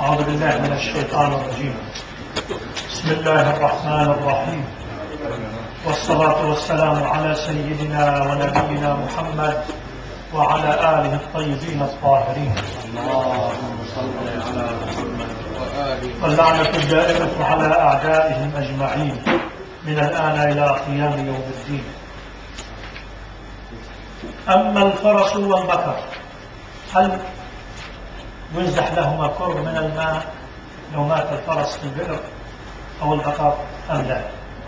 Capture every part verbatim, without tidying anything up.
أعوذ بالله من الشيطان الرجيم. بسم الله الرحمن الرحيم، والصلاة والسلام على سيدنا ونبينا محمد وعلى آله الطيبين الطاهرين. اللهم صل على محمد وآله. واللعنة الدائمة على أعدائهم أجمعين من الآن إلى قيام يوم الدين. أما الفرس والبقر هل ينزح لهما كرب من الماء لو مات الفرس في البئر أو البقر أم لا؟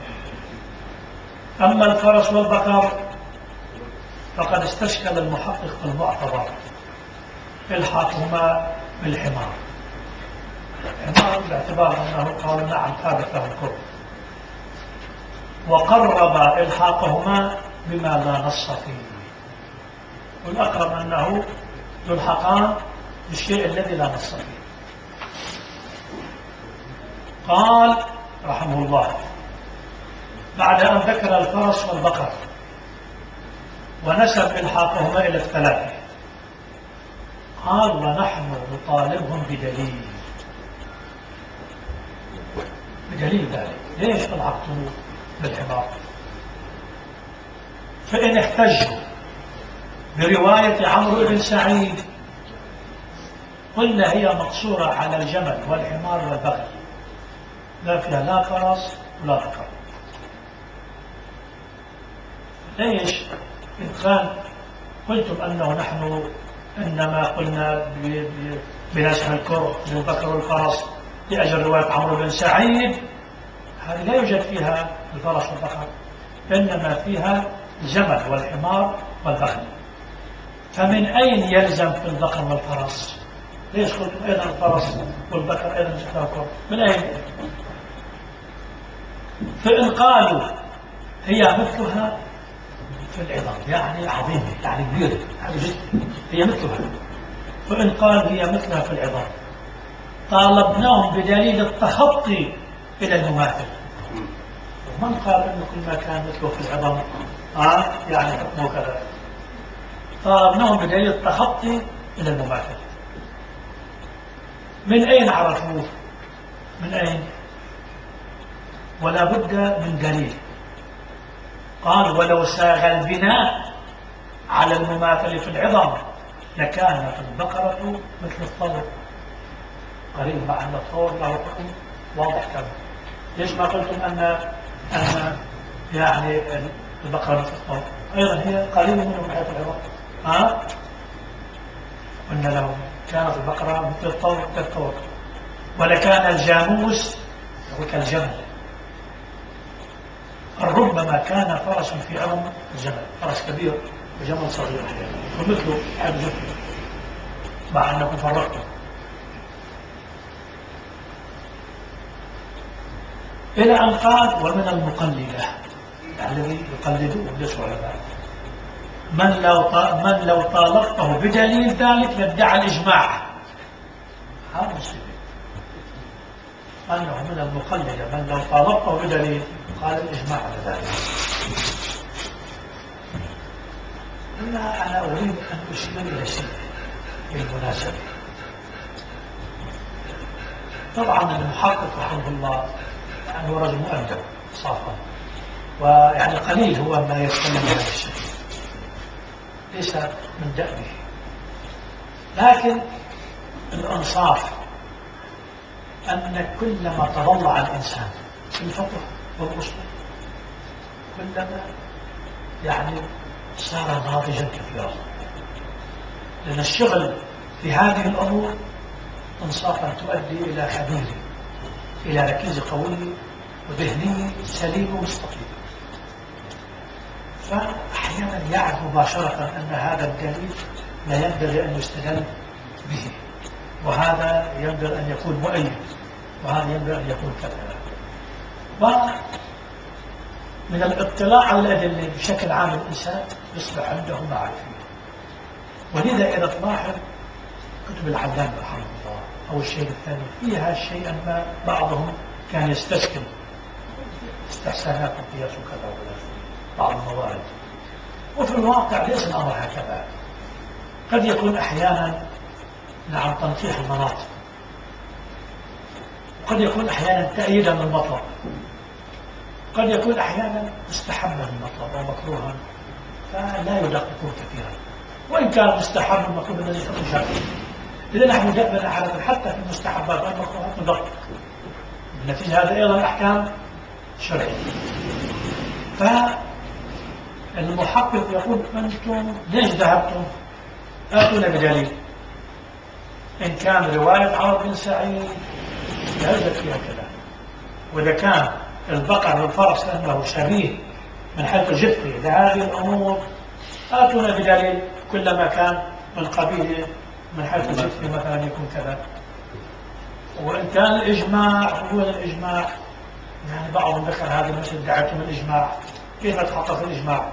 أما الفرس والبقر فقد استشكل المحقق في المعتبر الحاقهما بالحمار. الحمار باعتبار أنه قال نعم ثابت له الكرب، وقرب الحاقهما بما لا نص فيه، والأقرب أنه يلحقان بالشيء الذي لا نص فيه. قال رحمه الله بعد أن ذكر الفرس والبقر ونسب إلحاقهما إلى الثلاثة، قال ونحن نطالبهم بدليل بدليل ذلك. ليش ألحقتم بالحمار؟ فإن احتجوا برواية عمرو بن سعيد قلنا هي مقصورة على الجمل والحمار والبغل، لا فيها لا فرس ولا بقر. ليش إن كان قلتم أنه نحن إنما قلنا بنسخ الكرب للبقر والفرس لأجل رواية عمرو بن سعيد، هذه لا يوجد فيها الفرس والبقر، إنما فيها الجمل والحمار والبغل. فمن أين يلزم في البقر والفرس؟ ليش قلتم أيضا الفرس والبقر أيضا جفاكم؟ من أين؟ فإن قالوا هي مثلها في العظام، يعني عظيمة، يعني كبيرة، يعني جدا، هي مثلها. فإن قال هي مثلها في العظام طالبناهم بدليل التخطي إلى المماثل. ومن قال أنه كل ما كان مثله في العظام آه يعني حكمه كذا؟ طالبناهم بدليل التخطي إلى المماثل. من أين عرفوه؟ من أين؟ ولا بد من دليل. قال ولو ساغ البناء على المماثل في العظم لكانت البقرة مثل الثور قريب، مع أن الثور له حكم واضح كذا. ليش ما قلتم أن أن يعني البقرة مثل الثور؟ أيضا هي قريبة منه من حيث العظم. ها؟ قلنا له كانت البقرة مثل الثور كالثور، ولكان الجاموس كالجمل. ربما كان فرس في عظم الجمل، فرس كبير وجمل صغير ومثله حد جفل، مع أنكم فرقتم. إلى أن قال ومن المقلدة، الذي يقلدون ليس علماء، من لو من لو طالبته بدليل ذلك لادعى الإجماع. هذا مصيبة. أنه من المقلدة من لو طالبته بدليل قال الإجماع على ذلك. أنا أنا أريد أن أشير إلى شيء بالمناسبة. طبعا المحقق رحمه الله يعني هو رجل مؤدب صافا، ويعني قليل هو ما يتكلم عن هذا الشيء، ليس من دأبه، لكن الإنصاف أن كلما تضلع الإنسان في الفقه والأصول كلما يعني صار ناضجا كثيرا، لأن الشغل في هذه الأمور إنصافا تؤدي إلى حدود، إلى ركيزة قوية وذهنية سليمة ومستقيمة. فأحيانا يعرف مباشرة أن هذا الدليل لا ينبغي أن يستدل به، وهذا ينبغي أن يكون مؤيد، وهذا ينبغي أن يكون كذا. ومن الاطلاع على الأدلة بشكل عام الإنسان يصبح عنده معرفة. ولذا إذا تلاحظ كتب العلامة رحمه الله أو الشيء الثاني فيها شيئا ما بعضهم كان يستشكل استحسانات وقياس وكذا وكذا بعض الموارد، وفي الواقع ليس الأمر هكذا. قد يكون أحيانا نعم تنقيح المناطق قد يكون أحيانا تأييدا للمطلب، قد يكون أحيانا مستحبا للمطلب أو مكروها، فلا يدققون كثيرا. وإن كان مستحب المكروه الذي يكون شرعي، إذا نحن دائما أحيانا حتى في المستحبات والمكروهات ندقق، بالنتيجة هذا أيضا أحكام شرعية. فالمحقق يقول أنتم ليش ذهبتم؟ آتونا بدليل. إن كان رواية عمرو بن سعيد لا يوجد فيها كذا، وإذا كان البقر والفرس أنه شبيه من حيث جثه لهذه الأمور آتونا بدليل، كلما كان من قبيل من حيث جثه مثلا يكون كذا. وإن كان الإجماع هو الإجماع، يعني بعضهم ذكر هذا المسألة دعتم الإجماع، كيف تحقق الإجماع؟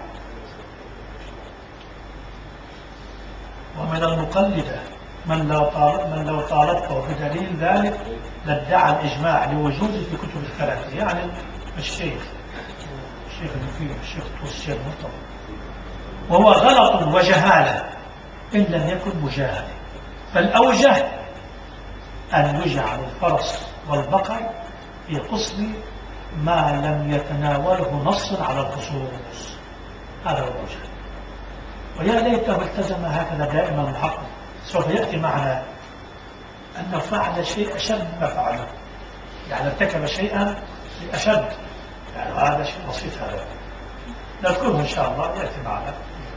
ومن المقلدة من لو طالب من لو طالبته بدليل ذلك لادعى الإجماع لوجوده في كتب الثلاثة، يعني الشيخ الشيخ المفيد الشيخ طوس الشيخ المرتضى، وهو غلط وجهالة إن لم يكن مجاهدا. فالأوجه أن يجعل الفرس والبقر في قسم ما لم يتناوله نص على الخصوص، هذا هو الوجه. ويا ليته التزم هكذا دائما المحقق، سوف يأتي معنا أنه فعل شيء أشد ما فعله، يعني ارتكب شيئا أشد، يعني هذا شيء بسيط هذا نذكره إن شاء الله يأتي معنا.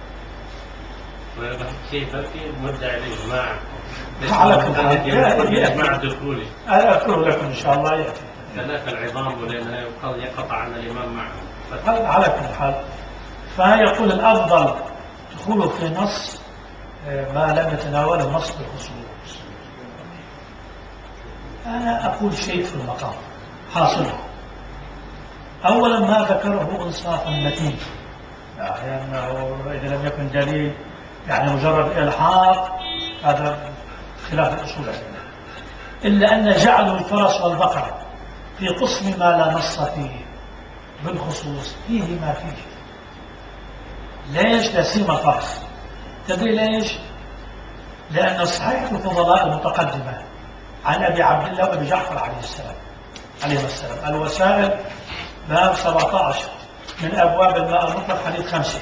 كيف في مدعي الإجماع على كل حال الإجماع الدخولي أذكره لكم إن شاء الله يأتي ثلاث العظام ولأنها يقال يقطع عن الإمام معه. على كل حال فيقول الأفضل دخوله في نص ما لم يتناوله نص بالخصوص. أنا أقول شيء في المقام حاصله. أولا ما ذكره إنصافا متين، يعني أنه إذا لم يكن دليل يعني مجرد إلحاق، هذا خلاف الأصول عندنا. إلا أن جعلوا الفرس والبقر في قسم ما لا نص فيه بالخصوص فيه ما فيه. ليش؟ لا سيما الفرس. تدري ليش؟ لأن الصحيحة الفضلاء المتقدمة عن أبي عبد الله وأبي جعفر عليه السلام عليه السلام الوسائل باب سبعة عشر من أبواب الماء المطلق حديث خمسة.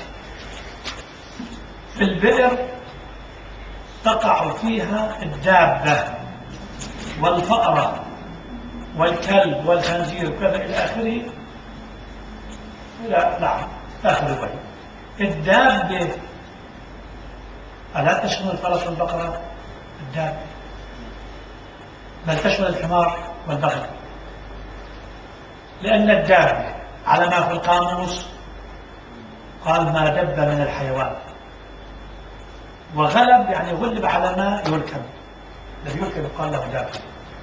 في البئر تقع فيها الدابة والفأرة والكلب والخنزير وكذا إلى آخره. لا نعم آخر الوحي. الدابة ألا تشمل الفرس والبقرة؟ الدابة بل تشمل الحمار والبغل، لأن الدابة على ما في القاموس قال ما دب من الحيوان، وغلب يعني غلب على ما يركب، الذي يركب قال له دابة.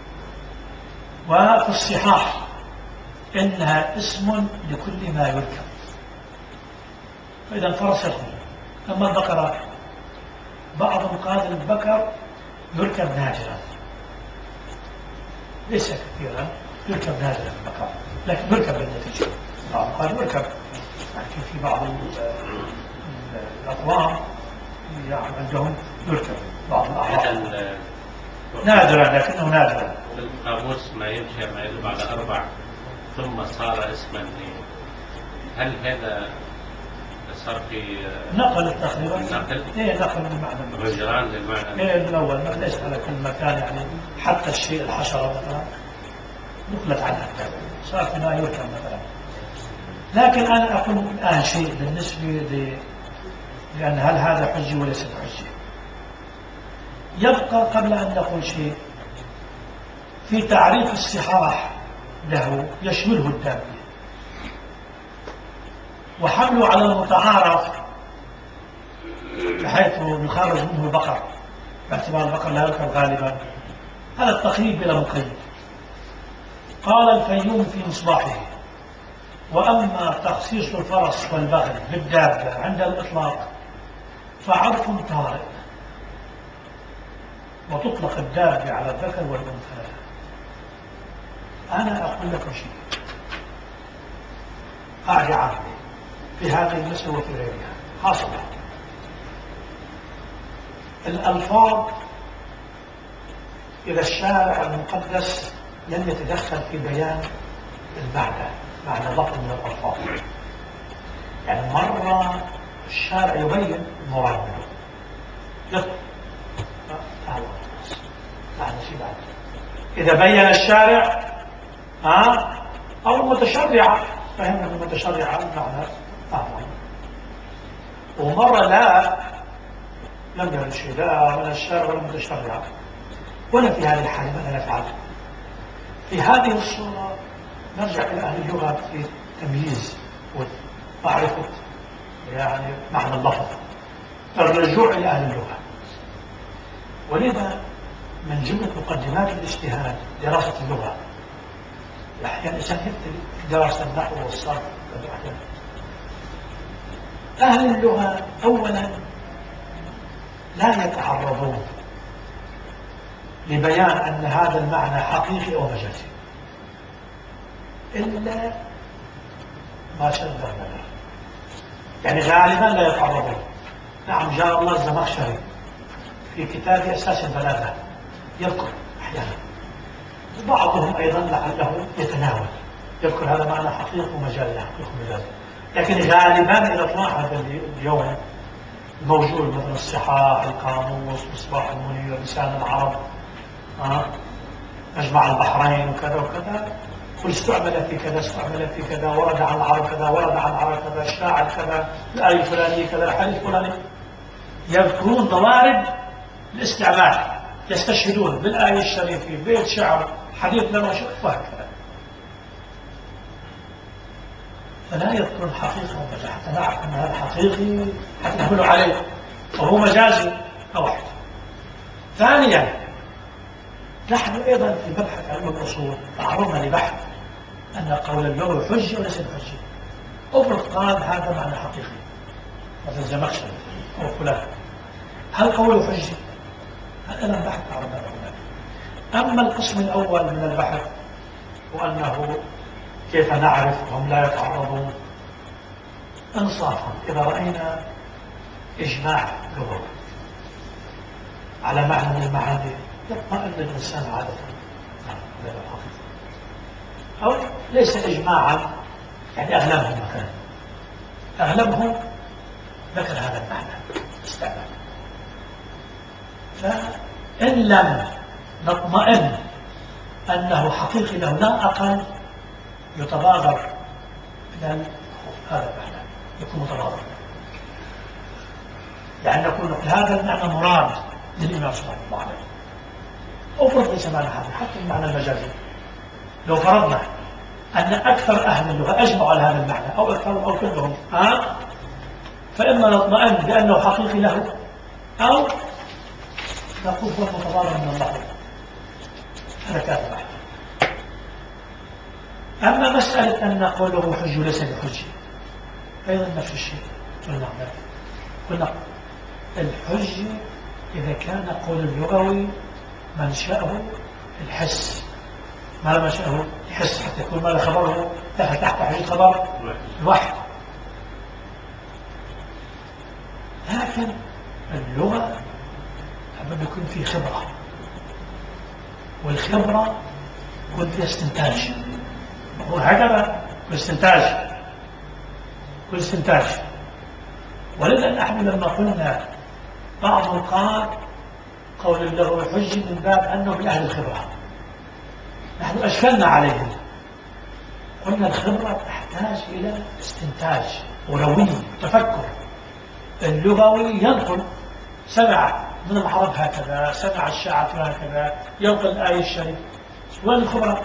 وفي الصحاح إنها اسم لكل ما يركب، فإذا الفرس يدخل. أما البقرة بعضهم قال البكر يركب نادرا، ليس كثيرا، يركب نادرا البقر، لكن يركب بالنتيجة. بعضهم قال يركب، لكن في بعض الأقوام يعني عندهم يركب بعض الأعراض نادرا، لكنه نادرا. القاموس ما يمشي ما يدل على أربع ثم صار اسما لي، هل هذا صار في نقل تقريبا؟ نقل؟ ايه نقل المعنى، غيران للمعنى. ايه الأول ليس على كل مكان، يعني حتى الشيء الحشرة مثلا نقلت عنها صار في ما يركب مثلا. لكن أنا أقول الآن شيء بالنسبة ل لأن هل هذا حجي وليس بحجي. يبقى قبل أن نقول شيء في تعريف الصحاح له يشمله الدابة، وحمله على المتعارف بحيث يخرج منه البقر باعتبار البقر لا يركب غالبا. هذا التقييد بلا مقيد. قال الفيوم في مصباحه: وأما تخصيص الفرس والبغل بالدابة عند الإطلاق فعرف طارئ، وتطلق الدابة على الذكر والأنثى. أنا أقول لكم شيء، قاعدة عامة في هذه المسألة وفي غيرها حاصلة. الألفاظ إذا الشارع المقدس لم يتدخل في بيان المعنى، معنى لفظ من الألفاظ. يعني مرة الشارع يبين المراد منه يطلق هذا معنى شيء بعد. إذا بين الشارع ها أو المتشرعة فهمنا المتشرعة المعنى أعظم، ومرة لا لم يرد شيء لا من الشارع ولا المتشرعة. ولا في هذه الحالة ماذا نفعل؟ في هذه الصورة نرجع إلى أهل اللغة في تمييز ومعرفة يعني معنى اللفظ، الرجوع إلى أهل اللغة. ولذا من جملة مقدمات الاجتهاد دراسة اللغة. أحيانا الإنسان يكتب دراسة النحو والصرف. أهل اللغة أولا لا يتعرضون لبيان أن هذا المعنى حقيقي أو مجازي إلا ما شد النظر. يعني غالبا لا يتعرضون. نعم جاء الله الزمخشري في كتاب أساس البلاغة يذكر أحيانا، بعضهم أيضا لعله يتناول يذكر هذا معنى حقيقي ومجازي حقيقي ومجازي. لكن غالبا إذا تلاحظ اليوم موجود مثل الصحاح، القاموس، مصباح المنير، لسان العرب، أه؟ مجمع البحرين وكذا وكذا، كل استعمل في كذا استعمل في كذا، ورد عن العرب كذا ورد عن العرب كذا، الشاعر كذا، الآية الفلانية كذا، الحديث الفلاني، يذكرون موارد الاستعمال، يستشهدون بالآية الشريفة، بيت شعر، حديث لما وهكذا. فلا يذكرون حقيقة ومجاز حتى نعرف أن هذا حقيقي حتى نحمله عليه وهو مجازي أو واحد. ثانيا نحن أيضا في مبحث علم الأصول تعرضنا لبحث أن قول اللغة حجة وليس بحجة. أفرض قال هذا معنى حقيقي مثل الزمخشري أو فلان، هل قوله حجة؟ هذا لم بحث تعرضنا له. أما القسم الأول من البحث وأنه كيف نعرف وهم لا يتعرضون، انصافا إذا رأينا إجماع لغوي على معنى من المعاني يطمئن الإنسان عادة على الحقيقة، أو ليس إجماعا يعني أغلبهم مثلا أغلبهم ذكر هذا المعنى استعمال. فإن لم نطمئن أنه حقيقي له لا أقل يتبادر إلى هذا المعنى، يكون متبادر، يعني نقول هذا المعنى مراد للإمام صلى الله عليه وسلم. أفرض ليس معنى هذا حتى المعنى المجازي، لو فرضنا أن أكثر أهل اللغة أجمعوا على هذا المعنى أو أكثرهم أو كلهم ها، فإما نطمئن بأنه حقيقي له أو نقول هو متبادر من الله. هذا كافر واحد. أما مسألة أن قوله حج ليس بحج أيضا نفس الشيء. قلنا قلنا الحج إذا كان قول اللغوي منشأه الحس، ما منشأه الحس حتى يكون ما خبره تحت تحت حاجة خبر الواحد. لكن اللغة لما يكون في خبرة، والخبرة يكون فيها استنتاج، وهكذا باستنتاج باستنتاج. ولذا نحن لما قلنا بعض قال قول اللغو حج من باب أنه من أهل الخبرة، نحن أشكلنا عليهم، قلنا الخبرة تحتاج إلى استنتاج وروي تفكر. اللغوي ينقل، سمع من العرب هكذا، سمع الشاعر هكذا، ينقل الآية الشريفة، وين الخبرة؟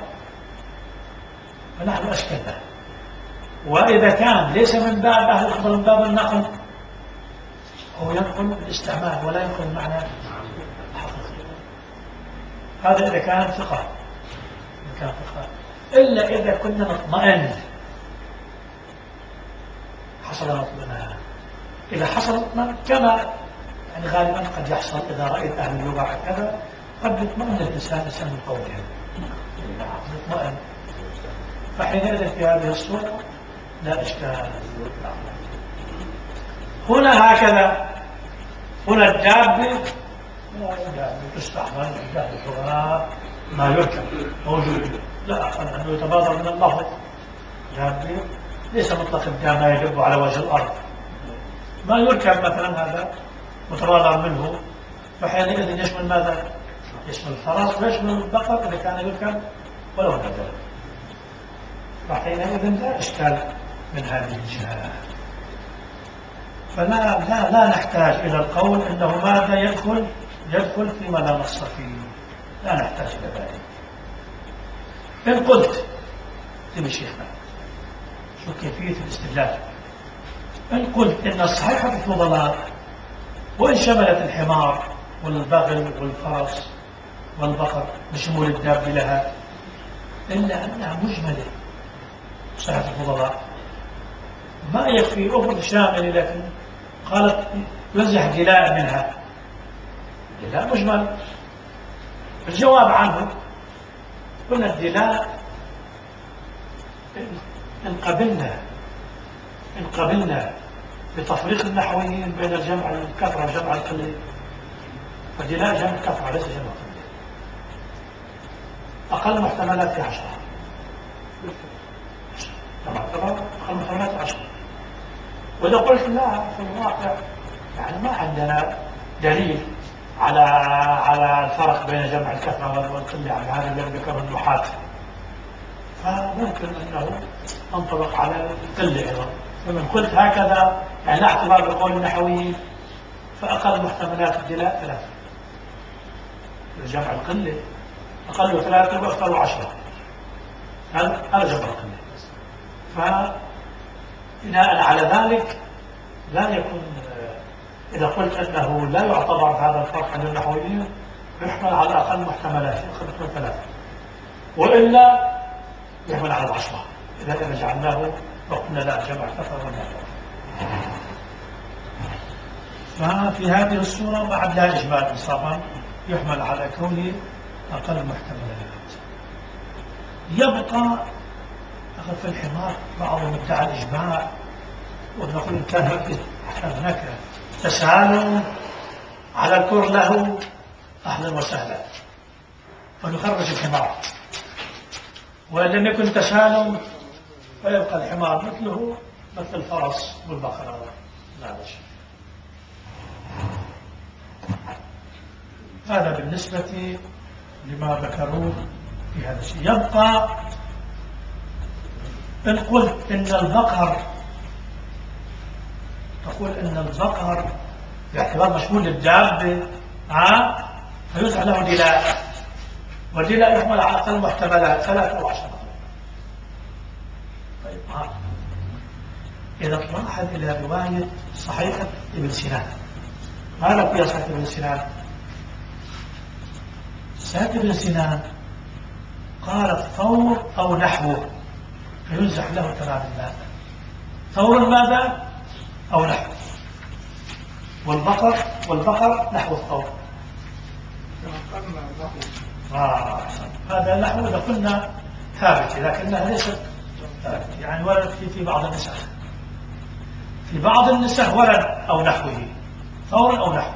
فنحن أشكلنا. وإذا كان ليس من باب أهل الخبرة من باب النقل، هو ينقل الاستعمال ولا ينقل المعنى الحقيقي. هذا إذا كان ثقة، إذا كان ثقة. إلا إذا كنا نطمئن حصل نطمئن. إذا حصل نطمئن كما يعني غالبا قد يحصل إذا رأيت أهل اللغة هكذا، قد يطمئن الإنسان إنسان من قولهم يطمئن. فحينئذ في هذه الصورة لا إشكال. هنا هكذا، هنا الدابة لا الدابة تستعمل عند أهل اللغة ما يركب موجود، لا أنه يتبادر من اللفظ، يعني ليس مطلق الدم ما يدب على وجه الأرض، ما يركب مثلا هذا متبادر منه، فحينئذ يشمل ماذا؟ يشمل الفرس ويشمل البقر إذا كان يركب ولو بدل، فحينئذ لا إشكال من هذه الجهة. فلا لا لا نحتاج إلى القول إنه ماذا يدخل يدخل فيما لا نص فيه، لا نحتاج إلى ذلك. إن قلت تبي شيخنا شو كيفية الاستدلال؟ إن قلت إن الصحيحة في الفضلاء وإن شملت الحمار والبغل والفرس والبقر بشمول الداب لها، إلا أنها مجملة صحيحة الفضلاء ما يكفي أفضل شامل، لكن قالت ينزح جلاء منها، جلاء مجمل. الجواب عنه قلنا الدلاء إن قبلنا إن قبلنا بتفريق النحويين بين الجمع الكثرة والجمع القليل، فدلاء جمع كثرة ليس جمع قليل، أقل محتملات في عشرة، أقل محتملات عشرة. وإذا قلت لا في الواقع يعني ما عندنا دليل على على الفرق بين جمع الكثرة والقلة، يعني هذا الذي ذكره النحاة، فممكن أنه انطبق على القلة أيضا. فمن قلت هكذا يعني لا اعتبار بقول النحويين، فأقل محتملات الدلاء ثلاثة، الجمع القلة أقل ثلاثة وأكثر عشرة، هذا هذا جمع القلة. فبناء على ذلك لا يكون، إذا قلت أنه لا يعتبر هذا الفرق عند النحويين يحمل على أقل محتملات يأخذ ثلاثة، وإلا يحمل على العشرة إذا إذا جعلناه وقلنا لا جمع كثر ولا. ففي هذه الصورة بعد لا إجمال إنصافا يحمل على كونه أقل محتملات. يبقى أخذ في الحمار بعضهم ادعى الإجماع، ونقول إن كان هناك تسالم على الكر له أهلا وسهلا فنخرج الحمار، وإن لم يكن تسالم فيبقى الحمار مثله مثل الفرس والبقرة. لا شيء. هذا بالنسبة لما ذكروه في هذا الشيء. يبقى إن قلت إن البقر، تقول إن البقر باعتبار مشمول للدابة ها فيوزع له دلاء، والدلاء يحمل على أقل محتملات ثلاثة أو عشرة. طيب ها إذا تلاحظ إلى رواية صحيحة ابن سنان، ماذا فيها صحيحة ابن سنان؟ صحيحة ابن سنان قالت ثور أو نحوه فينزح له ثلاث ماذا؟ ثور ماذا؟ أو نحو، والبقر والبقر نحو الثور. آه. هذا نحو إذا قلنا ثابت، لكنها ليست ثابت، يعني ورد في, في بعض النسخ في بعض النسخ ورد أو نحوه، ثور أو نحو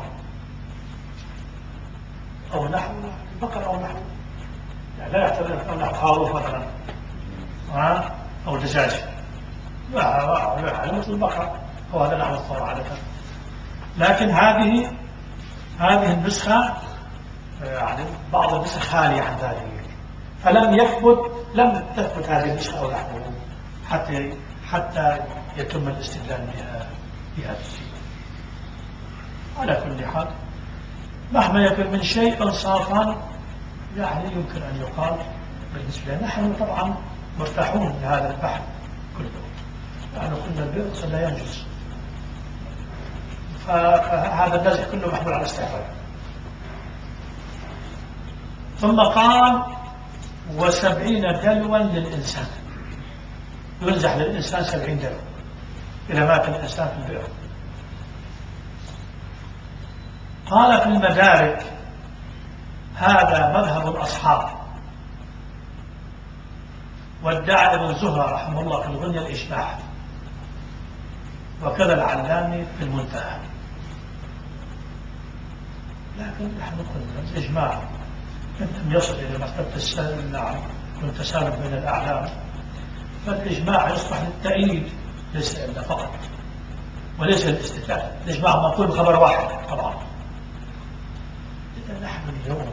أو نحو البقر أو نحو، يعني لا يعتبر أو نحو خروف مثلا آه. أو دجاج، لا لا مثل البقر أو هذا نحو الثور عادة. لكن هذه هذه النسخة يعني بعض النسخ خالية عن ذلك، فلم يثبت لم تثبت هذه النسخة أو نحوه حتى حتى يتم الاستدلال بها بهذا الشيء. على كل حال مهما يكن من شيء انصافا يعني يمكن أن يقال بالنسبة لنا نحن طبعا مرتاحون من هذا البحث كله، لأنه قلنا البئر لا ينجز، فهذا النزع كله محمول على استحباب. ثم قال وسبعين دلوا للإنسان، ينزح للإنسان سبعين دلو إذا مات الإنسان في البئر. قال في المدارك هذا مذهب الأصحاب، وادعى ابن زهرة رحمه الله في الغنية الإجماع، وكذا العلامي في المنتهى. لكن نحن قلنا الإجماع لم يصل إلى مرتبة السلام والتسالم بين الأعلام، فالإجماع يصبح للتأييد ليس إلا فقط وليس للاستثناء. الإجماع منقول بخبر واحد طبعا. إذا نحن اليوم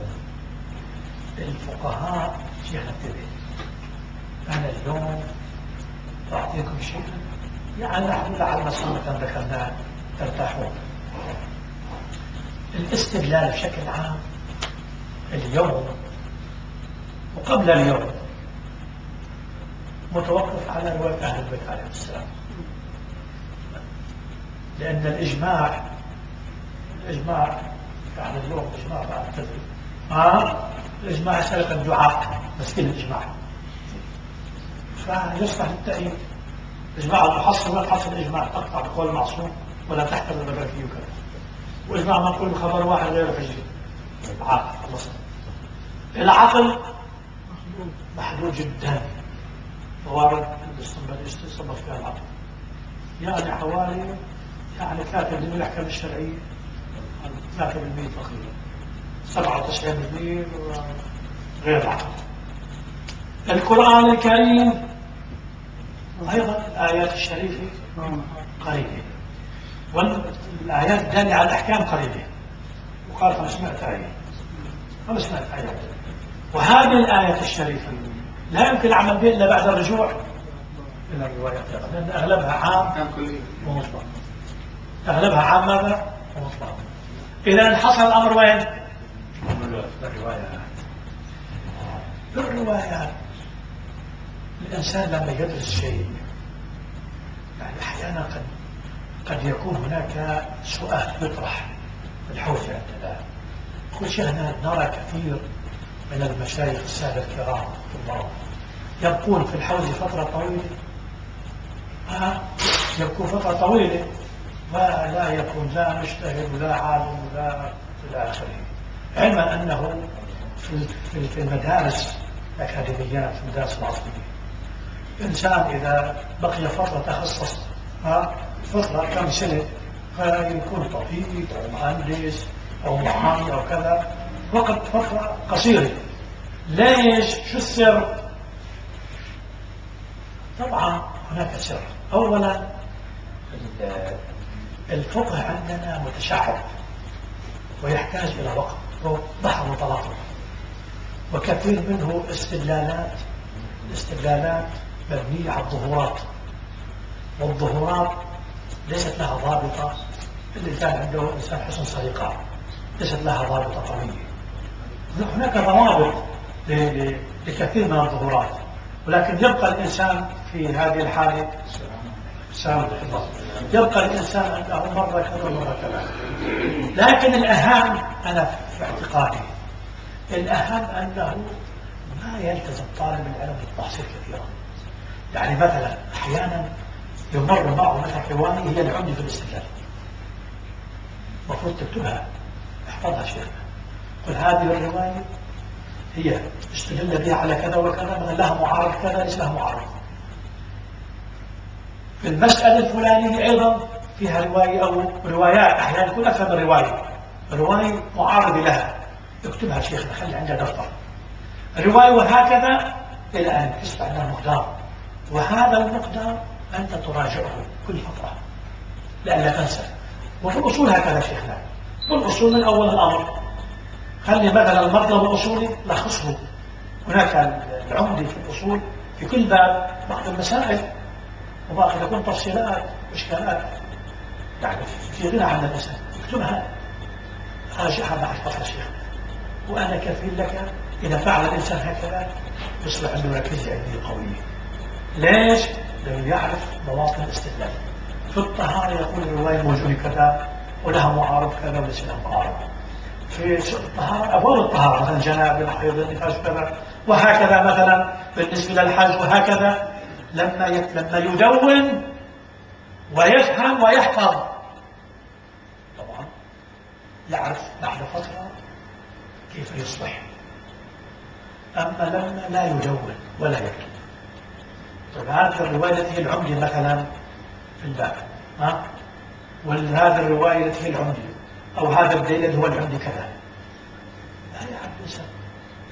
الفقهاء شيخ نتبه، أنا اليوم أعطيكم شيء يعني نحن لعل صمتا ذكرناه ترتاحون. الاستدلال بشكل عام اليوم وقبل اليوم متوقف على رواية أهل البيت عليه السلام، لأن الإجماع الإجماع يعني اليوم إجماع بعد تدري آه الإجماع سلف الدعاء مسكين الإجماع، فيصلح للتأييد. إجماع المحصل ولا تحصل الإجماع تقطع بقول المعصوم ولا تحتمل المدركي وكذا، وإجماع منقول بخبر واحد غير حجي. العقل خلصنا. العقل محدود جدا، موارد يستنبط فيها العقل يعني حوالي يعني ثلاثة بالمئة الأحكام الشرعية، ثلاثة بالمئة تقريبا، سبعة وتسعين بالمئة غير العقل. القرآن الكريم أيضا الآيات الشريفة قريبة، والآيات الدالة على الأحكام قريبة، وقال خمسمائة آية خمسمائة آيات. وهذه الآيات الشريفة لا يمكن العمل بها إلا بعد الرجوع إلى الروايات، لأن أغلبها عام ومطلق. أغلبها عام ماذا؟ ومطلق. إذا انحصر الأمر وين؟ في الروايات. في الروايات الإنسان لما يدرس شيء يعني أحيانا قد قد يكون هناك سؤال يطرح في الحوزة عندنا. كل شيء نرى كثير من المشايخ السادة الكرام الله يبقون في الحوزة فترة طويلة، ها يبقون فترة طويلة ولا يكون لا مجتهد ولا عالم ولا إلى آخره، علما أنه في في المدارس الأكاديميات في المدارس العصرية إنسان إذا بقي فترة تخصص ها فترة كم سنة فيكون طبيب أو مهندس أو محامي أو كذا، وقت فترة قصيرة. ليش؟ شو السر؟ طبعا هناك سر. أولا الفقه عندنا متشعب ويحتاج إلى وقت وبحر متلاطم، وكثير منه استدلالات استدلالات مبنية على الظهورات، والظهورات ليست لها ضابطة. اللي كان عنده إنسان حسن سرقة ليست لها ضابطة قوية. هناك ضوابط لكثير من الظهورات، ولكن يبقى الإنسان في هذه الحالة سامح الله، يبقى الإنسان أنه مرة كذا ومرة كذا. لكن الأهم أنا في اعتقادي الأهم أنه ما يلتزم طالب العلم بالتحصيل كثيرا. يعني مثلا أحيانا يمر معه مثلا حواني هي العمدة في الاستدلال، المفروض تكتبها احفظها شيخنا، قل هذه الرواية هي استدل بها على كذا وكذا، مثلا لها معارض كذا ليس لها معارض. في المسألة الفلانية أيضا فيها رواية أو روايات، أحيانا يكون أكثر من رواية، رواية معارضة لها اكتبها شيخنا، خلي عندها دفتر الرواية وهكذا إلى أن تسمع لها مقدار، وهذا المقدار أنت تراجعه كل فترة لألا تنسى. وفي الأصول هكذا شيخنا، في الأصول من أول الأمر خلي مثلا المطلب الأصولي لخصه، هناك العمدة في الأصول في كل باب بعض المسائل وباقي تكون تفصيلات وإشكالات يعني في غنى عن الإنسان، اكتبها راجعها بعد فترة شيخ، وأنا كفيل لك إذا فعل الإنسان هكذا يصبح عنده ركيزة علمية قوية. ليش؟ لأنه يعرف مواطن الاستدلال. في الطهارة يقول الرواية موجودة كذا ولها معارض كذا وليس لها معارض. في الطهارة أبواب الطهارة مثلا جناب الحيض النفاس كذا، وهكذا مثلا بالنسبة للحج وهكذا. لما لما يدون ويفهم ويحفظ طبعا يعرف بعد فترة كيف يصبح. أما لما لا يدون ولا يكتب، طيب هذه الرواية التي هي العمدة مثلا في الباب ها، وهذه الرواية التي هي العمدة أو هذا الدليل هو العمدة كذا، لا يعرف الإنسان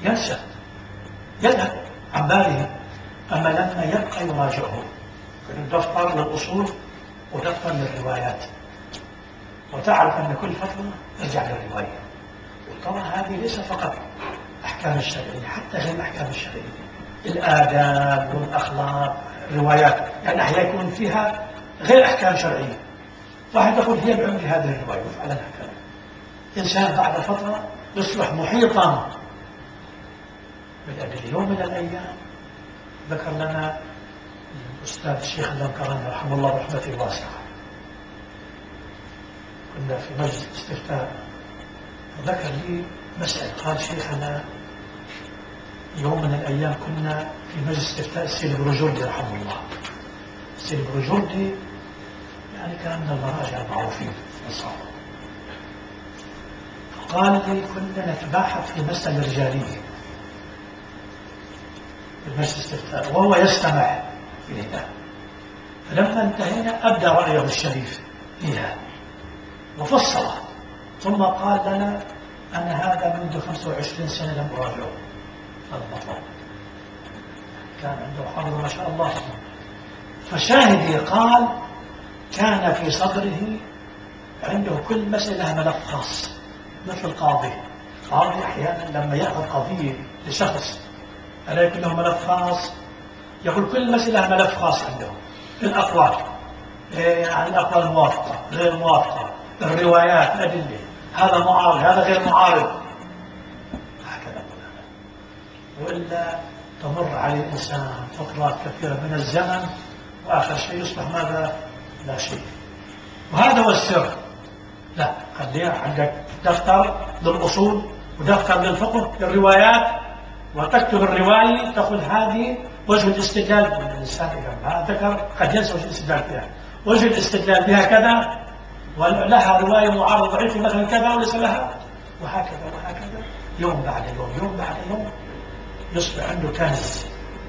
ينسى، يذهب عن باله. أما لما يبقى يراجعه، دفتر للأصول ودفتر للروايات، وتعرف أن كل فترة ترجع للرواية. وطبعا هذه ليس فقط أحكام الشرعية، حتى غير الأحكام الشرعية، الآداب والأخلاق، الروايات يعني أحيانا يكون فيها غير أحكام شرعية. واحد يقول هي بعمر هذه الرواية وفعلا هكذا. إنسان بعد فترة يصبح محيطا بالأدلة. يوم من الأيام ذكر لنا الأستاذ الشيخ الزنكراني رحمه الله رحمته واسعة، كنا في مجلس استفتاء وذكر لي مسألة. قال شيخنا يوم من الأيام كنا في مجلس استفتاء السيد البروجردي رحمه الله. السيد البروجردي يعني كان من المراجع المعروفين في مصر. فقال لي كنا نتباحث في مسألة رجالية في مجلس الاستفتاء وهو يستمع إلينا. فلما انتهينا أبدى رأيه الشريف فيها وفصله، ثم قال لنا أنا هذا منذ خمسة وعشرين سنة لم أراجعه. المطلب كان عنده حظ ما شاء الله. فشاهدي قال كان في صدره عنده كل مسألة ملف خاص، مثل القاضي. القاضي أحيانا لما يأخذ قضية لشخص ألا يكون له ملف خاص، يقول كل مسألة ملف خاص عنده. الأقوال يعني الأقوال موافقة غير موافقة، الروايات، الأدلة، هذا معارض هذا غير معارض، هكذا. وإلا تمر على الإنسان فترات كثيرة من الزمن وآخر شيء يصبح ماذا؟ لا شيء. وهذا هو السر. لا، خليها عندك دفتر للأصول ودفتر للفقه للروايات، وتكتب الرواية تقول هذه وجه الاستدلال. الإنسان إذا ما ذكر قد ينسى وجه الاستدلال فيها. وجه الاستدلال بها كذا، ولها رواية معارضة ضعيفة مثلا كذا وليس لها، وهكذا وهكذا، يوم بعد يوم يوم بعد يوم يصبح عنده كنز.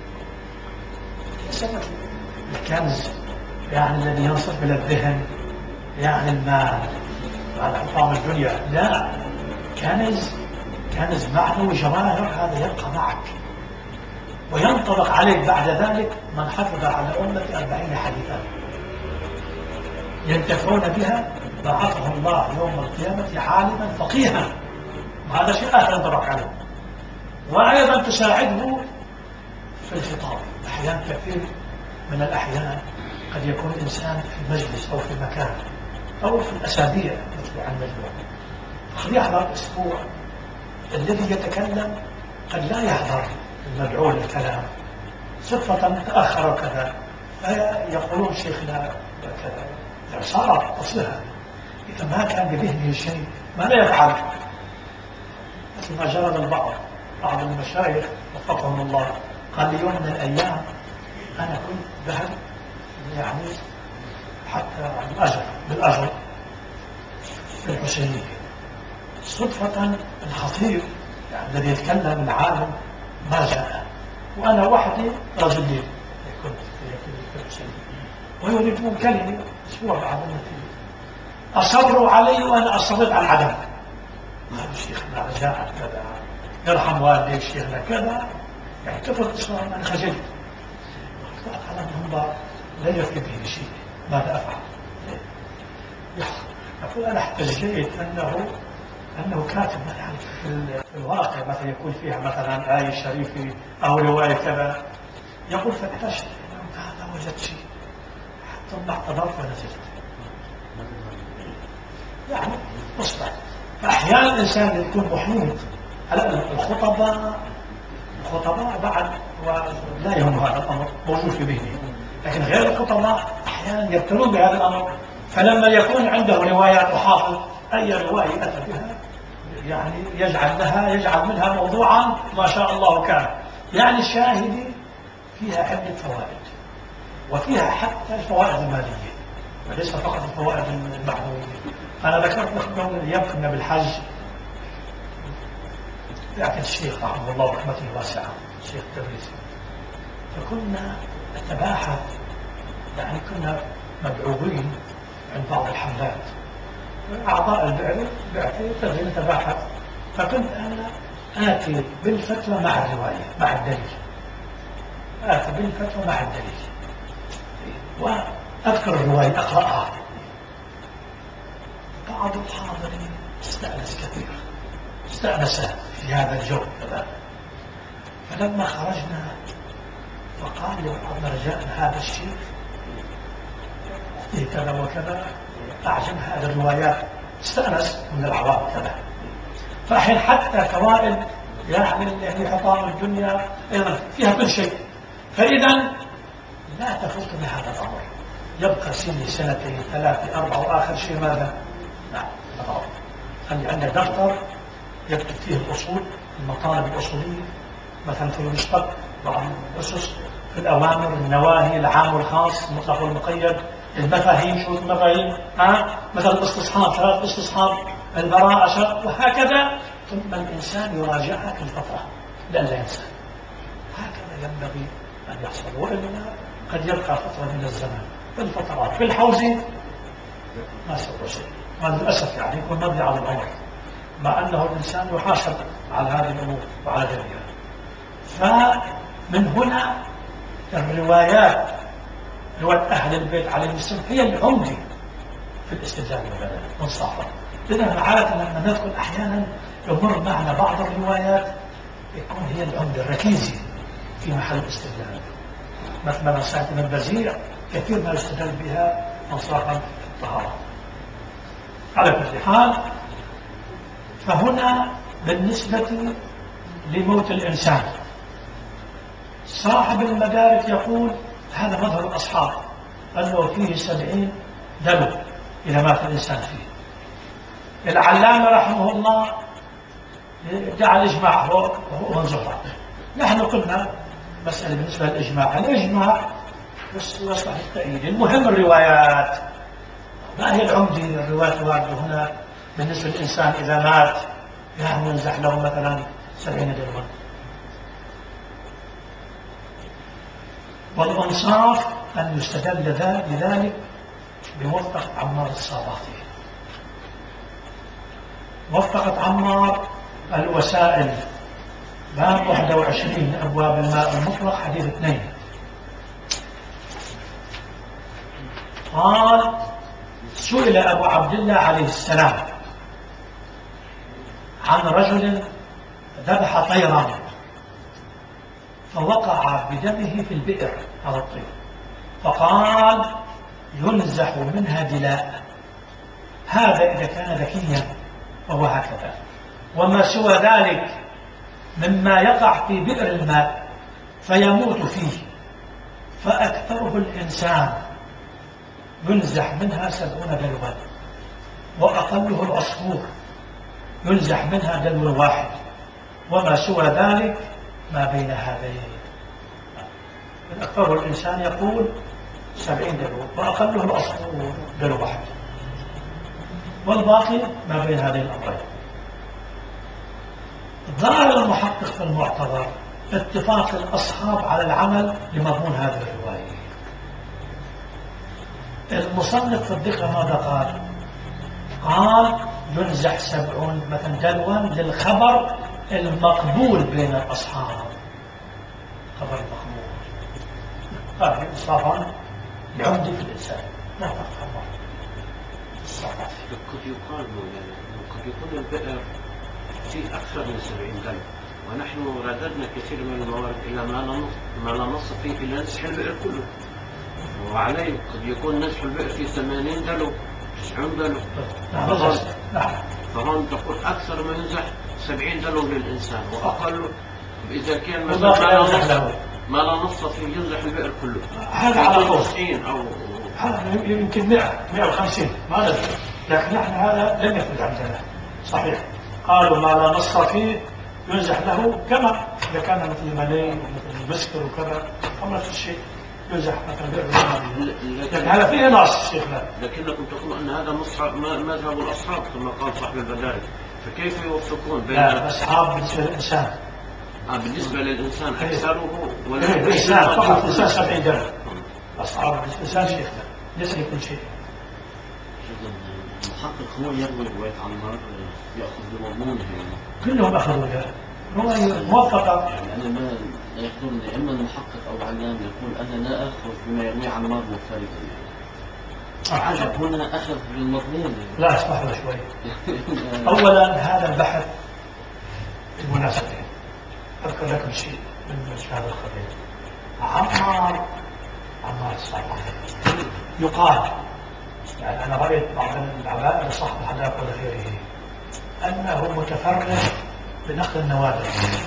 الكنز يعني الذي ينصب إلى الذهن، يعني المال على حطام الدنيا. لا، كنز كنز معنوي جواهر، هذا يبقى معك وينطبق عليك بعد ذلك. من حفظ على أمة أربعين حديثا ينتفعون بها بعثه الله يوم القيامة عالما فقيها، وهذا شيء آخر ينطبق عليه. وأيضا تساعده في الخطاب. أحيان كثير من الأحيان قد يكون الإنسان في مجلس أو في مكان أو في الأسابيع مثل عن مجموع، قد يحضر أسبوع الذي يتكلم قد لا يحضر المدعو للكلام صدفة تأخر وكذا، فيقولون شيخنا كذا. يعني صارت تصلها إذا ما كان بذهنه شيء ما لا يفعل، مثل ما جرى للبعض. بعض المشايخ وفقهم الله قال لي يوم من الأيام أنا كنت ذهب يعني حتى بالأجر بالأجر في الحسينية، صدفة الخطيب يعني الذي يتكلم العالم ما جاء، وأنا وحدي رجلين كنت في الحسينية ويريدون كلمة أسبوع بعد النتيجة. أصروا علي وأنا أصريت على العدم. قالوا شيخنا رجاء كذا، يرحم والديك شيخنا كذا، يعني كثر إصرار أنا خجلت. قال هم لا يفيدني شيء، ماذا أفعل؟ يقول أنا احتجيت أنه أنه كاتب مثلا في الورقة مثلا يكون فيها مثلا آية شريفة أو رواية كذا، يقول فتشت هذا وجدت شيء، ثم اعتذرت ونزلت. يعني مصبح. فأحيانا الإنسان يكون محيط. هلا الخطباء الخطباء بعد ولا يهم هذا الأمر موجود في ذهنه، لكن غير الخطباء أحيانا يبتلون بهذا الأمر. فلما يكون عنده روايات وحافظ أي رواية أتى بها يعني يجعل لها يجعل منها موضوعا ما شاء الله كان. يعني الشاهدة فيها عدة فوائد، وفيها حتى الفوائد المالية وليس فقط الفوائد المعنوية. أنا ذكرت لكم يوم من الأيام كنا بالحج، لكن الشيخ رحمه الله رحمته واسعة الشيخ التبريزي، فكنا نتباحث يعني كنا مدعوين عند بعض الحملات أعضاء البعثة البعثة تبغي نتباحث. فكنت أنا آتي بالفتوى مع الرواية مع الدليل، آتي بالفتوى مع الدليل، وأذكر الرواية أقرأها. بعض الحاضرين استأنس كثير، استأنس في هذا الجو كذا. فلما خرجنا فقال لي بعضنا رجاء هذا الشيء فيه كذا وكذا، أعجب هذه الروايات، استأنس من العوام كذا. فأحيانا حتى فوائد يعني يعني حطام الدنيا أيضا فيها كل شيء. فإذا لا تفوتني هذا الأمر، يبقى سني سنتين ثلاثة أربعة وآخر شيء ماذا؟ لا أضرب. خلي عندنا دفتر يكتب فيه الأصول، المطالب الأصولية، مثلا في المشتق بعض الأسس، في الأوامر، النواهي، العام والخاص، المطلق والمقيد، المفاهيم، شروط المفاهيم، ها مثلا الاستصحاب، شرط الاستصحاب، البراءة، شرط، وهكذا. ثم الإنسان يراجعها كل فترة لئلا ينسى. هكذا ينبغي أن يحصل، وإلا قد يبقى فترة من الزمن في الفترات في الحوزة ما سوى شيء، وللأسف يعني يكون مضيع على العمر، مع أنه الإنسان يحاسب على هذه الأمور وعلى غيرها. فمن هنا الروايات، رواية أهل البيت عليهم السلام هي العمدة في الاستدلال بالبدن والصحة. إذا عادة لما ندخل أحيانا يمر معنا بعض الروايات يكون هي العمدة الركيزة في محل الاستدلال. مثلا ساعة من البزيع كثير ما يستدل بها انصافا الطهارة. على كل حال، فهنا بالنسبة لموت الإنسان صاحب المدارك يقول هذا مظهر الأصحاب أنه فيه سبعين دلو إذا مات الإنسان فيه. العلامة رحمه الله جعل إجماع وانظر. نحن قلنا مسألة بالنسبة للإجماع، الإجماع بس يصلح التأييد، المهم الروايات. ما هي العمدة؟ الروايات واردة هنا بالنسبة للإنسان إذا مات يعني ينزح له مثلا سبعين دلوا. والأنصاف أن يستدل لذلك بوثقة عمار الصابغي. وثقت عمار الوسائل باب واحد وعشرين من أبواب الماء المطلق حديث اثنين. قال سئل أبو عبد الله عليه السلام عن رجل ذبح طيرا فوقع بدمه في البئر على الطير، فقال ينزح منها دلاء. هذا إذا كان ذكيا وهو هكذا. وما سوى ذلك مما يقع في بئر الماء فيموت فيه فأكثره الإنسان ينزح منها سبعون دلوا، وأقله العصفور ينزح منها دلو واحد، وما سوى ذلك ما بين هذين. أكثر الإنسان يقول سبعين دلو، وأقله العصفور دلو واحد، والباقي ما بين هذين الأمرين. ظاهر المحقق في المعتبر اتفاق الأصحاب على العمل لمضمون هذه الرواية. المصنف في الدقة ماذا قال؟ قال ينزح سبعون مثلا دلوا للخبر المقبول بين الأصحاب، خبر مقبول. هذا إنصافا لعمدة الإنسان لا تفهم. قد يقال قد يكون البئر فيه أكثر من سبعين دلو، ونحن رددنا كثير من الموارد إلى ما لا نص ما لا نص فيه إلى نزح البئر كله، وعليه قد يكون نزح البئر فيه ثمانين دلو تسعين دلو. فهون تقول أكثر ما ينزح سبعين دلو للإنسان، وأقل إذا كان مثلا ما لا نص ما لا نص فيه ينزح البئر كله. هذا على طول تسعين أو يمكن مئة مئة وخمسين ما ندري، لكن نحن هذا لم يثبت عندنا. صحيح قالوا ما لا نص فيه ينزح له، كما إذا كان مثل الملي ومثل المسكر وكذا فما في شيء ينزح مثلا بئر. لكن هذا فيه نص شيخنا. لكنكم تقولون أن هذا مذهب الأصحاب كما قال صاحب البداري، فكيف يوفقون بين الأصحاب بالنسبة للإنسان؟ آه بالنسبة للإنسان أكثره ولا الإنسان فقط الإنسان سبعين درجة. أصحاب الإنسان شيخنا ليس لكل شيء. المحقق هو يروي رواية عمار يأخذ بمضمونها يعني. كلهم أخذوا بها رواية موفقة. يعني أنا ما لا يحضرني إما المحقق أو علام يقول أنا لا أخذ بما يروي عمار منفردا يعني. عجب هنا أخذ بالمضمون. لا اسمح لي شوي. أولا هذا البحث بالمناسبة أذكر لكم شيء من هذا الخبير. عمار عمار الصالح يقال، يعني أنا رأيت بعض العلماء صاحب الحدائق وغيره أنه متفرد بنقل النوادر،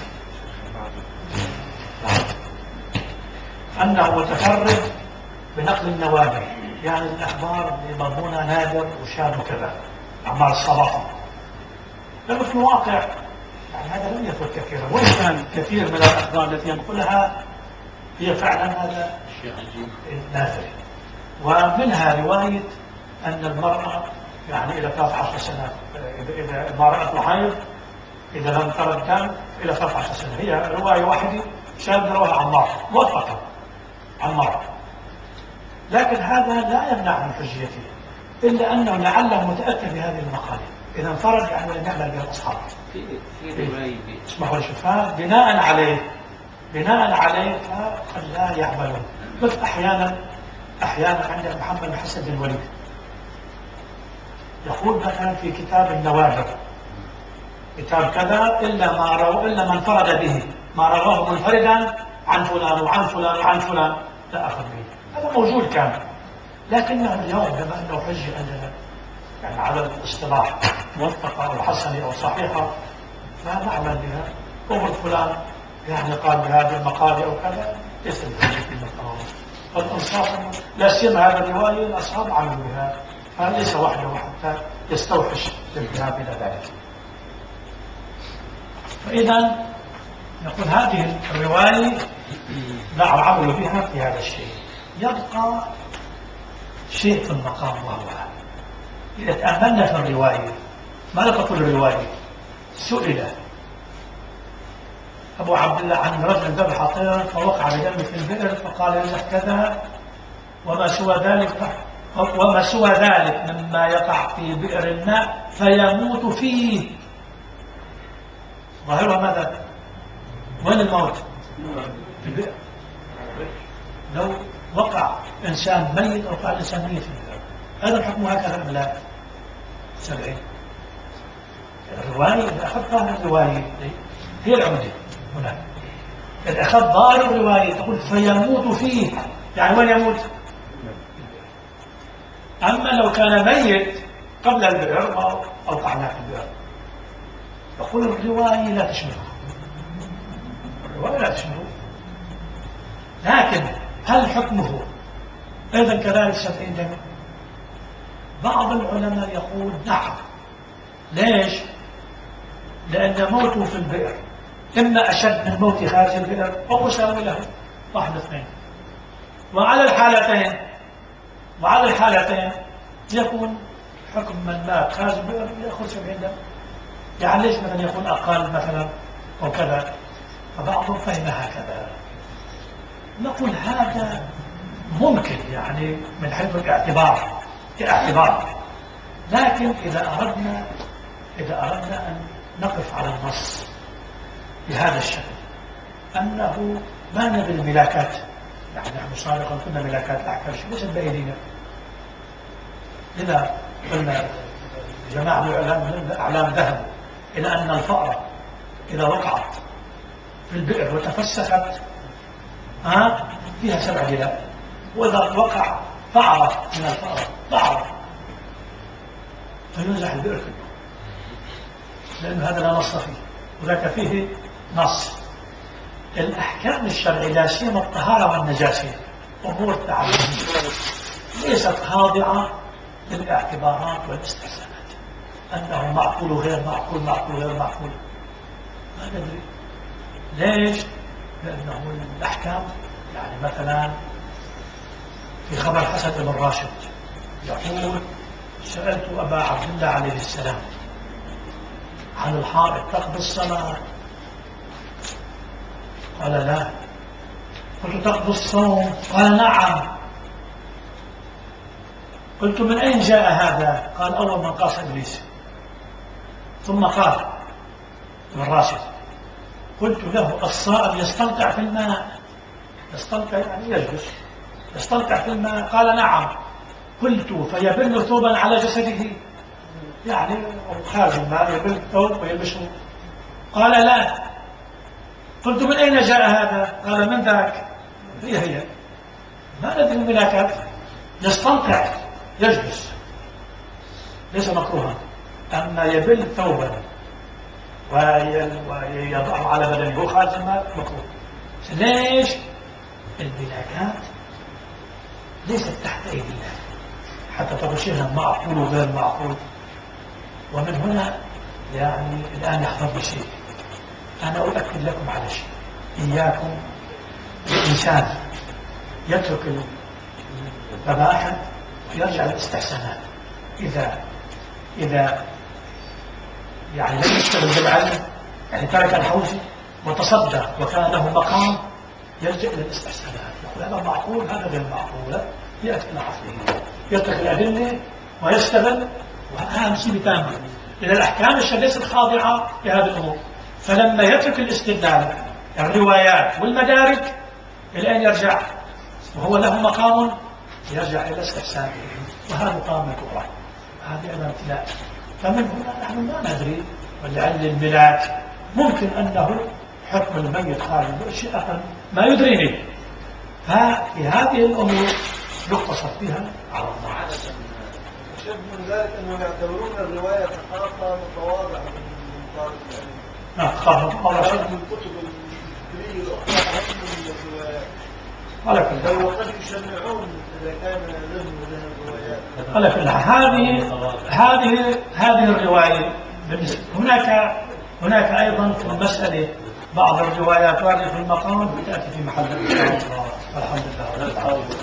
أنه متفرد بنقل النوادر، يعني الأخبار اللي مضمونها نادر وشاب وكذا. عمار الصباحي لأنه في الواقع يعني هذا لم يثبت كثيرا، وإن كان كثير من الأخبار التي ينقلها هي فعلا هذا نادر. ومنها رواية أن المرأة يعني إلى ثلاث عشر سنة إذا ما رأت الحيض إذا لم ترى الدم إلى ثلاث عشر سنة، هي رواية واحدة شاب رواه عمار موثقة عمار، لكن هذا لا يمنع من حجيته إلا أنه لعله متأثر بهذه المقالة، إذا انفرد يعني لم يعمل بها الأصحاب. في في رواية اسمحوا لي شوفها بناء عليه بناء عليه فقد لا يعملون. مثل أحيانا أحيانا عند محمد بن حسن بن الوليد يقول مثلا في كتاب النوادر كتاب كذا إلا ما رو إلا من انفرد به، ما رواه منفردا عن فلان وعن فلان وعن فلان لا أخذ به. هذا موجود كان، لكنه اليوم بما أنه حجة عندنا يعني على الاصطلاح موثقة أو حسنة أو صحيحة لا نعمل بها. قبل فلان يعني قال بهذه المقالة أو كذا ليس بحجة في المقام. فالأنصاف لا سيما هذا الرواية الأصحاب عملوا بها، فليس وحده حتى يستوحش الذهاب إلى ذلك. فإذا نقول هذه الرواية نعم عملوا بها في هذا الشيء. يبقى شيء في المقام وهو إذا تأملنا في الرواية ماذا تقول الرواية؟ سئل أبو عبد الله عن رجل ذبح طيرا فوقع بدم في البئر فقال له كذا وما سوى ذلك وما سوى ذلك مما يقع في بئر الماء فيموت فيه. ظاهرها ماذا؟ وين الموت؟ في البئر. لو وقع إنسان ميت أو وقع إنسان ميت في البئر هذا الحكم هكذا أم لا؟ سبعين. الرواية إذا أخذت ظاهر الرواية هي العمدة هنا. إذا أخذت ظاهر الرواية تقول فيموت فيه، يعني وين يموت؟ أما لو كان ميت قبل البئر أو أوقعناه في البئر يقول الرواية لا تشمله، الرواية لا تشمله. لكن هل حكمه أيضا كذلك سبعين دم؟ بعض العلماء يقول نعم. ليش؟ لأن موته في البئر إما أشد من موت خارج البئر أو مساوي له، واحد اثنين. وعلى الحالتين وعلى الحالتين يكون حكم من مات خارج البئر يأخذ سبعين دم. يعني ليش مثلا يكون أقل مثلا أو كذا؟ فبعضهم فهم هكذا. نقول هذا ممكن يعني من حيث الاعتبار كاعتبار، لكن إذا أردنا إذا أردنا أن نقف على النص بهذا الشكل أنه ما نبي الملاكات، يعني نحن سابقا كنا ملاكات الأحكام ليست بأيدينا، لذا قلنا جماعة من الأعلام ذهبوا إلى أن الفأرة إذا وقعت في البئر وتفسخت ها فيها سبع دلال، وإذا وقع فأرة من الفأرة فأرة فينزح البئر كله، لأن هذا لا نص فيه وذاك فيه نص. الأحكام الشرعية لا سيما الطهارة والنجاسة أمور تعبدية ليست خاضعة للاعتبارات والاستحسانات أنه معقول غير معقول معقول غير معقول ما ندري. ليش؟ لأنه الأحكام يعني مثلا في خبر حسن بن راشد يقول سألت أبا عبد الله عليه السلام عن الحائض تقضي الصلاة؟ قال لا. قلت تقضي الصوم؟ قال نعم. قلت من أين جاء هذا؟ قال أول من قاس إبليس. ثم قال ابن راشد قلت له الصائم يستنقع في الماء، يستنقع يعني يجلس، يستنقع في الماء. قال نعم. قلت فيبل ثوبا على جسده، يعني خارج الماء يبل ثوب ويلبسه؟ قال لا. قلت من أين جاء هذا؟ قال من ذاك؟ هي هي ما ندري من ذاك، يستنقع يجلس ليس مكروها، أما يبل ثوبا ويضع على بدنه خارج الماء مكروه. ليش؟ البلاكات ليست تحت أيدي الله حتى تغشيها معقول وغير معقول. ومن هنا يعني الآن يحضر شيء، أنا أؤكد لكم على شيء، إياكم الإنسان يترك الذبائح ويرجع للاستحسانات. إذا إذا يعني لم يشتغل بالعلم، يعني ترك الحوزي وتصدى وكان له مقام، يرجع إلى الاستحسانات، يقول هذا معقول هذا غير معقول، يأتي إلى عقله، يترك الأدلة ويشتغل. وأهم شيء بتامل إلى الأحكام الشرعية ليست خاضعة لهذه الأمور. فلما يترك الاستدلال الروايات والمدارك إلى أن يرجع وهو له مقام، يرجع إلى استحسانه، وهذا مقام الكبرى، هذه أيضا ابتلاء. فمن هنا نحن ما ندري، ولعل الملاك ممكن أنه حكم الميت خارج شيء آخر ما يدريني. ففي هذه الأمور يقتصر فيها على الله. شبه من ذلك أنهم يعتبرون الرواية ثقافة متواضعة من طالب العلم. نعم ثقافة متواضعة من الكتب الفكرية الأخرى أهم من الروايات. على كل حال. بل وقد يشمعون إذا كان ذهن ذهن الروايات. على كل حال هذه هذه هذه الرواية. هناك هناك أيضا في المسألة بعض الروايات واردة في المقام تأتي في محل الحمد لله.